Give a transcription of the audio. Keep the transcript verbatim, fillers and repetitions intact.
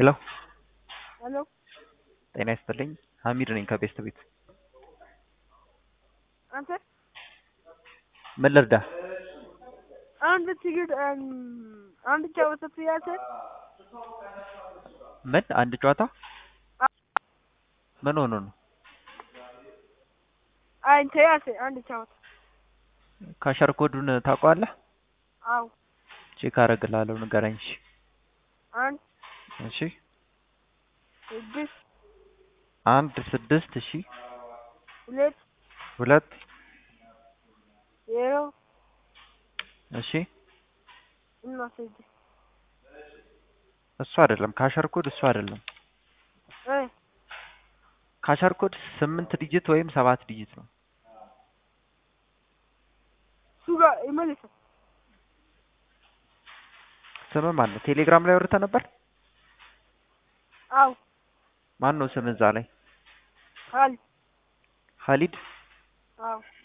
ሄሎ ሄሎ ጤና ይስጥልኝ ሀሚድ ነኝ ከቤስት ቤት አንተ ምን ልርዳ አንድ ትግል አንድ ጨዋታ ፍያተ ምን አንድ ጨዋታ ምን ሆኖ ነው አንተ ያሰ አንድ ጨዋታ ካሸር ኮዱን ታውቀዋለህ አው ቼክ አደርግልሃለሁ ንገረኝ እሺ አንድ እሺ ስድስት አንድ ስድስት እሺ ሁለት ሁለት ዜሮ እሺ እና ስድስት እሱ አይደለም ካሸር ኮድ እሱ አይደለም እ ካሸር ኮድ ስምንት ዲጂት ወይም ሰባት ዲጂት ነው ሱጋ ይመልስ ስምህ ማን ነው ቴሌግራም ላይ ወርተ ነበር አው ማን ነው ስምህ እዛ ላይ ኻሊድ ኻሊድ አው